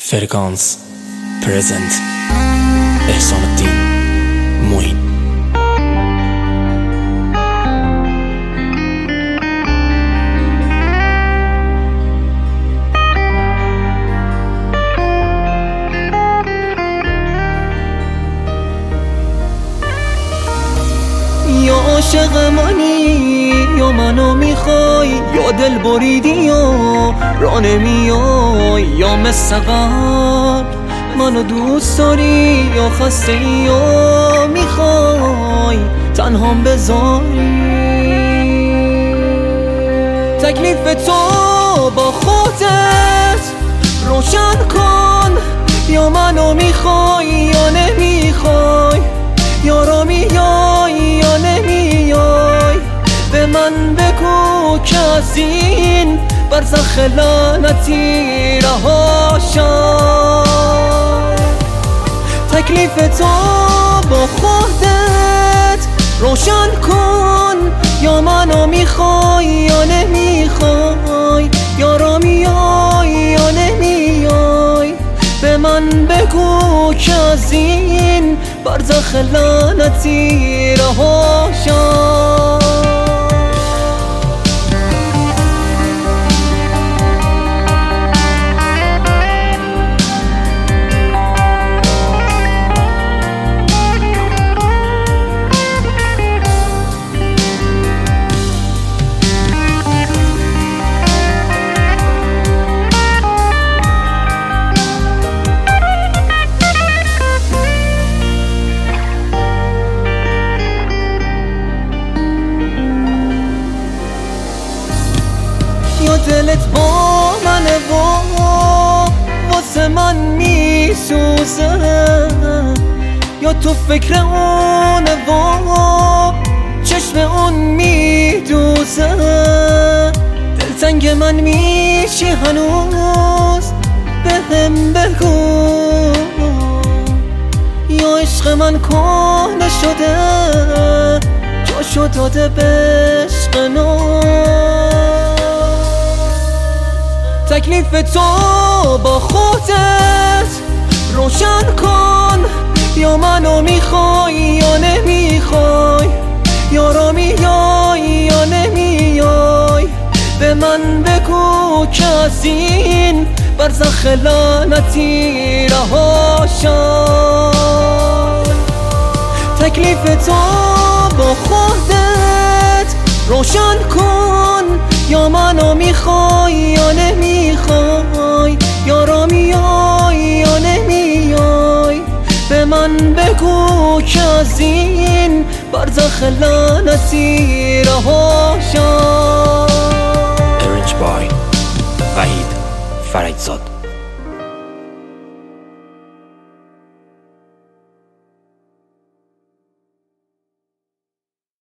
فرکانس پرزنت احسان الدین معین. یا عاشق منی یا منو میخوای، یا دل بریدی یا را نمیای، یا مثل قبل منو دوست داری یا خسته ای یا میخوای تنهام بذاری. تکلیف تو با خودت روشن کن، یا منو میخوای یا نمیخوای، یا را میای یا نمیای. به من بگو که از این برزخ لعنتی رها شم. تکلیف تو با خودت روشن کن، یا منو میخوای یا نمیخوای، یا را میای یا نمیای. به من بگو که از این برزخ لعنتی رها شم. یا دلت با منه واسه من میسوزه، یا تو فکر اونه چشم اون میدوزه. دلتنگ من میشی هنوز بهم بگو، یا عشق من کهنه شده جاشو داده به عشق نو. تکلیف تو با خودت روشن کن، یا منو میخوای یا نمیخوای، یا را میای یا نمیای. به من بگو که از این برزخ لعنتی رها شم. تکلیف تو با خودت روشن کن، یا منو میخوای یا نمیخوای، یا را میای یا نمیای. به من بگو که از این برزخ لعنتی رها شم. ارنج بای وحید فرجزاد.